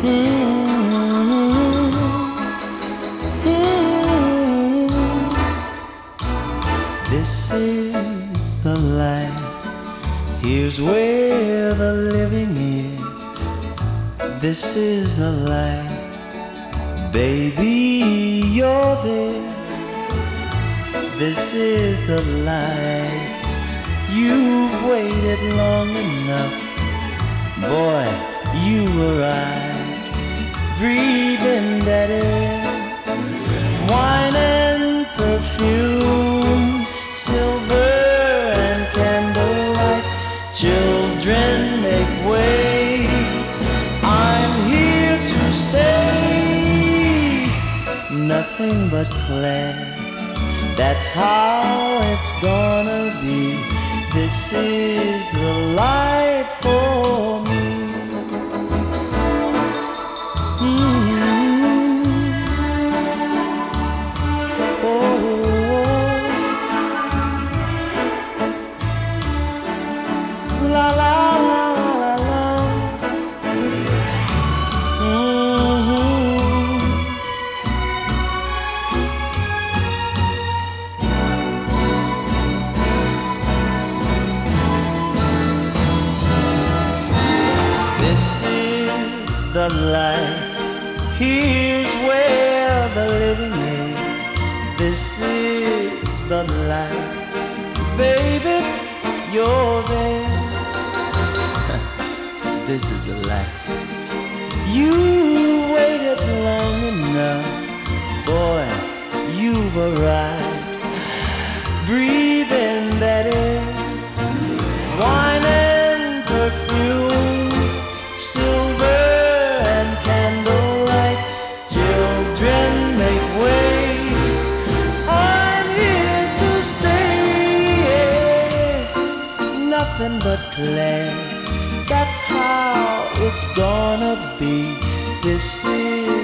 This is the life. Here's where the living is. This is the life. Baby, you're there. This is the life. You've waited long enough. Boy, you arrived. Breathe in that air. Wine and perfume, silver and candlelight. Children make way. I'm here to stay. Nothing but class. That's how it's gonna be. This is the life for me. La la la la la. This is the life. Here's where the living is. This is the life. Baby, you're there. This is the life. You waited long enough. Boy, you've arrived. Breathe in that air. Wine and perfume, silver and candlelight. Children make way. I'm here to stay. Nothing but class. That's how it's gonna be. This is